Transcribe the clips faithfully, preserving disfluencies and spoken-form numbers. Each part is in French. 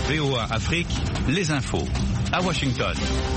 V O A Afrique, les infos. À Washington.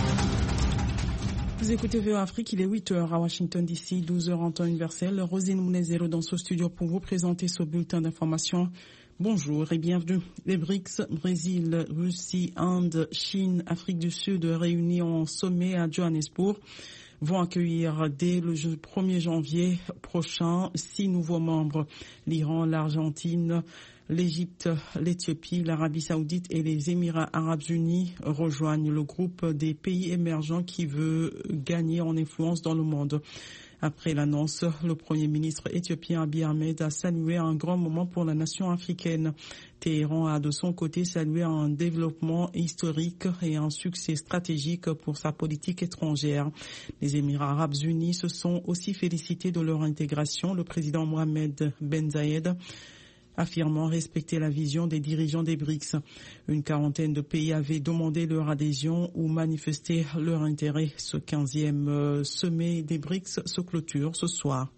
Vous écoutez V O A Afrique, il est huit heures à Washington D C, douze heures en temps universel. Rosine Mounezero dans ce studio pour vous présenter ce bulletin d'information. Bonjour et bienvenue. Les B R I C S, Brésil, Russie, Inde, Chine, Afrique du Sud réunis en sommet à Johannesburg vont accueillir dès le premier janvier prochain six nouveaux membres. L'Iran, l'Argentine, l'Égypte, l'Éthiopie, l'Arabie Saoudite et les Émirats Arabes Unis rejoignent le groupe des pays émergents qui veut gagner en influence dans le monde. Après l'annonce, le Premier ministre éthiopien Abiy Ahmed a salué un grand moment pour la nation africaine. Téhéran a de son côté salué un développement historique et un succès stratégique pour sa politique étrangère. Les Émirats Arabes Unis se sont aussi félicités de leur intégration. Le président Mohamed Ben Zayed affirmant respecter la vision des dirigeants des B R I C S. Une quarantaine de pays avaient demandé leur adhésion ou manifesté leur intérêt. Ce quinzième sommet des B R I C S se clôture ce soir.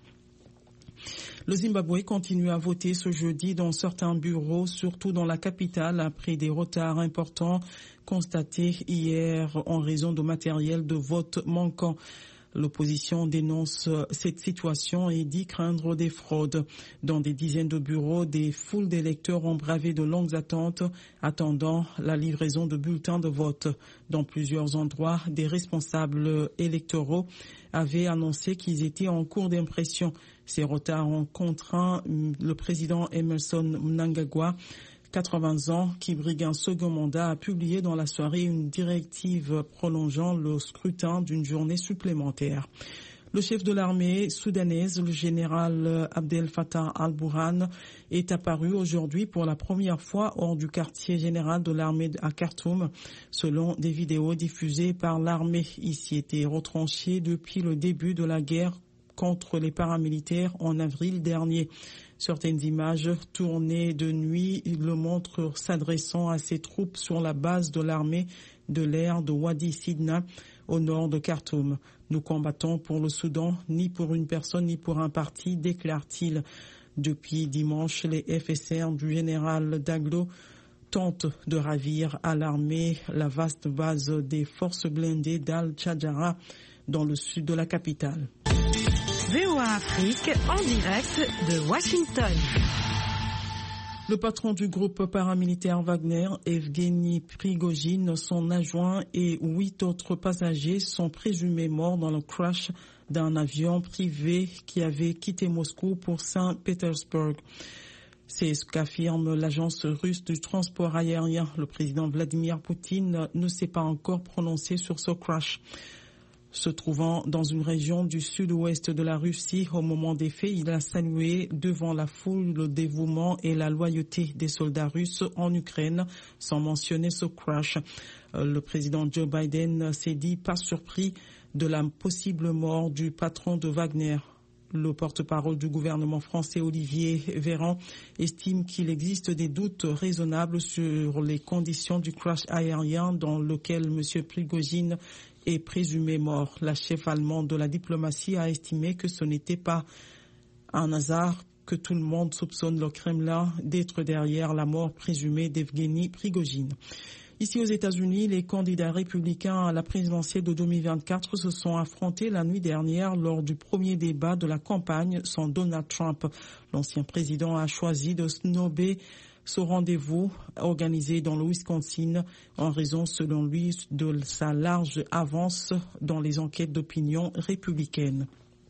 Le Zimbabwe continue à voter ce jeudi dans certains bureaux, surtout dans la capitale, après des retards importants constatés hier en raison de matériel de vote manquant. L'opposition dénonce cette situation et dit craindre des fraudes. Dans des dizaines de bureaux, des foules d'électeurs ont bravé de longues attentes, attendant la livraison de bulletins de vote. Dans plusieurs endroits, des responsables électoraux avaient annoncé qu'ils étaient en cours d'impression. Ces retards ont contraint le président Emmerson Mnangagwa, quatre-vingts ans, qui brigue un second mandat, a publié dans la soirée une directive prolongeant le scrutin d'une journée supplémentaire. Le chef de l'armée soudanaise, le général Abdel Fattah al-Burhan, est apparu aujourd'hui pour la première fois hors du quartier général de l'armée à Khartoum, selon des vidéos diffusées par l'armée. Il s'y était retranché depuis le début de la guerre contre les paramilitaires en avril dernier. Certaines images tournées de nuit le montrent s'adressant à ses troupes sur la base de l'armée de l'air de Wadi Sidna, au nord de Khartoum. Nous combattons pour le Soudan, ni pour une personne, ni pour un parti, déclare-t-il. Depuis dimanche, les F S R du général Daglo tentent de ravir à l'armée la vaste base des forces blindées d'Al-Tchadjara dans le sud de la capitale. V O A Afrique en direct de Washington. Le patron du groupe paramilitaire Wagner, Evgeny Prigojine, son adjoint et huit autres passagers sont présumés morts dans le crash d'un avion privé qui avait quitté Moscou pour Saint-Pétersbourg. C'est ce qu'affirme l'agence russe du transport aérien. Le président Vladimir Poutine ne s'est pas encore prononcé sur ce crash. Se trouvant dans une région du sud-ouest de la Russie, au moment des faits, il a salué devant la foule le dévouement et la loyauté des soldats russes en Ukraine, sans mentionner ce crash. Le président Joe Biden s'est dit pas surpris de la possible mort du patron de Wagner. Le porte-parole du gouvernement français, Olivier Véran, estime qu'il existe des doutes raisonnables sur les conditions du crash aérien dans lequel M. Prigojine est présumé mort. La chef allemande de la diplomatie a estimé que ce n'était pas un hasard que tout le monde soupçonne le Kremlin d'être derrière la mort présumée d'Evgeny Prigojine. Ici aux États-Unis, les candidats républicains à la présidentielle de deux mille vingt-quatre se sont affrontés la nuit dernière lors du premier débat de la campagne sans Donald Trump. L'ancien président a choisi de snober ce rendez-vous organisé dans le Wisconsin en raison, selon lui, de sa large avance dans les enquêtes d'opinion républicaines.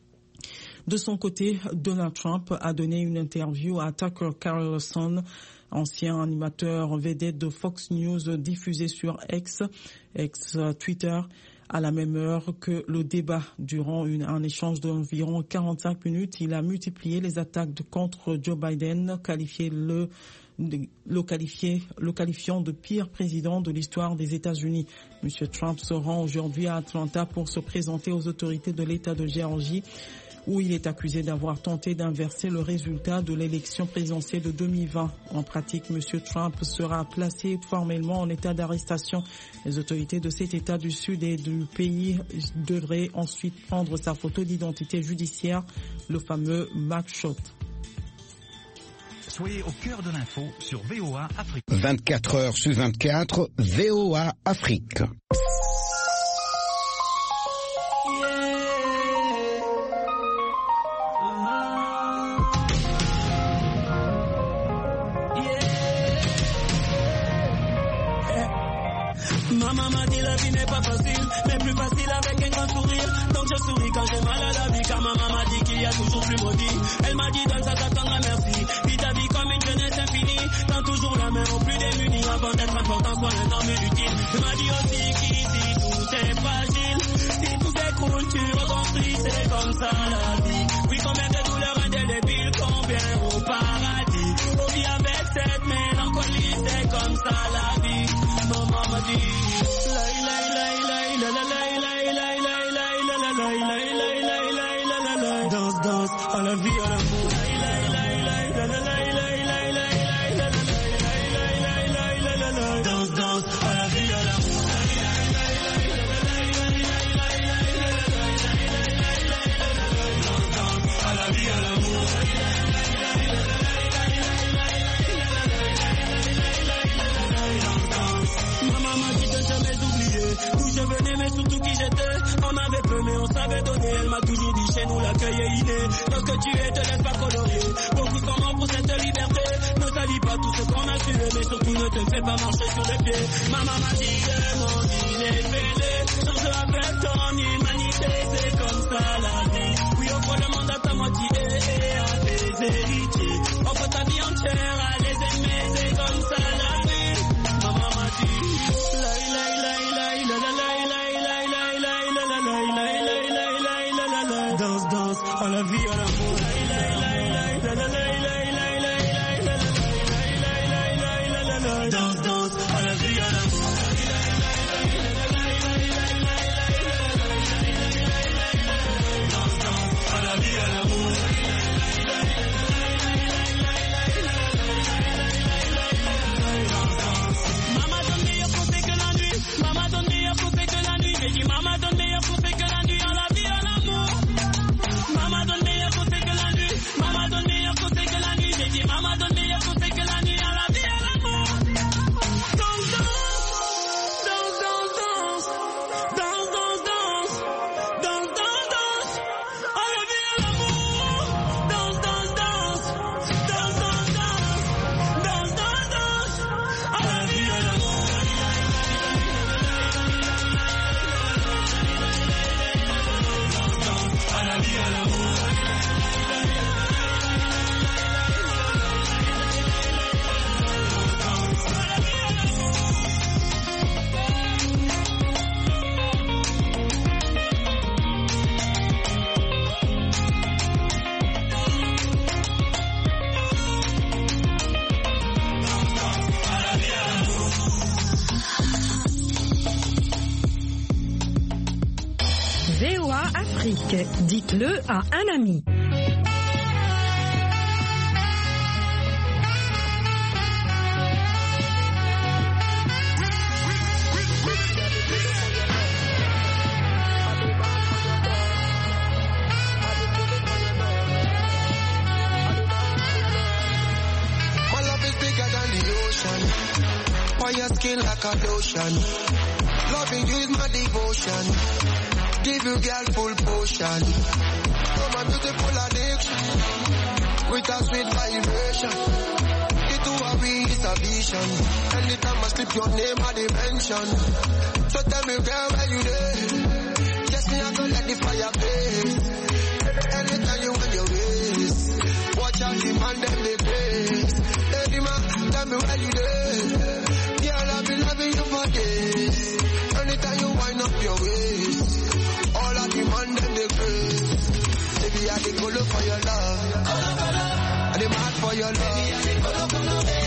De son côté, Donald Trump a donné une interview à Tucker Carlson, ancien animateur vedette de Fox News diffusé sur X, ex-Twitter, à la même heure que le débat. Durant une, un échange d'environ quarante-cinq minutes, il a multiplié les attaques de, contre Joe Biden, qualifié le, le, qualifié, le qualifiant de pire président de l'histoire des États-Unis. Monsieur Trump se rend aujourd'hui à Atlanta pour se présenter aux autorités de l'État de Géorgie, où il est accusé d'avoir tenté d'inverser le résultat de l'élection présidentielle de deux mille vingt. En pratique, M. Trump sera placé formellement en état d'arrestation. Les autorités de cet État du Sud et du pays devraient ensuite prendre sa photo d'identité judiciaire, le fameux mugshot. Soyez au cœur de l'info sur V O A Afrique. vingt-quatre heures sur vingt-quatre, V O A Afrique. Maman m'a dit la vie n'est pas facile, mais plus facile avec un grand sourire. Donc je souris quand j'ai mal à la vie, car ma maman m'a dit qu'il y a toujours plus maudit. Elle m'a dit donne ça t'attendra merci. Vis ta vie comme une jeunesse infinie. Tends toujours la main aux plus démunis avant d'être important, sois un homme utile. Elle m'a dit aussi qu'ici tout est fragile. Si tout s'écroule, tu reconstruis, c'est comme ça la vie. Oui, combien de douleurs indélébiles, combien au paradis. On vit avec cette mélancolie, c'est comme ça la vie. Maman m'a dit danse, danse, à la vie, à l'amour. Danse, danse, à la vie, à l'amour. À la vie, à l'amour. Maman m'a dit de jamais oublier d'où je venais, mais surtout qui j'étais. On avait peu, mais on savait donner. Elle m'a toujours dit chez nous l'accueil est inné. Lorsque tu es, te laisse pas colorier. Beaucoup sont morts pour cette liberté. Ne salis pas tout ce qu'on a tué, mais surtout ne te fais pas marcher sur les pieds. Maman m'a dit le monde il est fêlé. Change avec ton humanité, c'est comme ça la vie. Oui, offre le monde à ta moitié et à tes héritiers. Offre ta vie entière à les aimer, c'est comme ça la vie. Maman m'a dit la la la la la la la. Danse, danse, à la vie, à l'amour. Danse, danse, à la vie, à l'amour. Danse, danse, à la vie, à l'amour. Maman donne meilleur conseil que la nuit. Maman donne meilleur conseil que la nuit. J'ai dit maman donne meilleur conseil que la nuit. À la vie, à l'amour. Maman donne meilleur conseil que la nuit. Maman donne meilleur conseil que la nuit. J'ai dit maman donne meilleur conseil que la nuit. À la vie, à l'amour. Danse, danse, danse, danse, danse, danse, danse, danse, danse, danse, à la vie, à l'amour. Danse, danse, danse, danse, danse, danse, danse, danse, danse, à la vie, à l'amour. À la vie, à l'amour. V O A Afrique, dites-le à un ami. My love is bigger than the ocean. Fire skin like a lotion. Loving you is my devotion. Give you girl full potion. Oh my beautiful addiction. With a sweet vibration. The two of we is a vision. Anytime I slip your name I dimension. So tell me girl where you there. Just me I go let the fire blaze. Anytime you want your ways. Watch out the man them they place. Hey man, tell me where you there. Girl I've been loving you for days. Anytime you wind up your waist. All I demand them the grace. Baby, I the color for your love. I the mad for your love.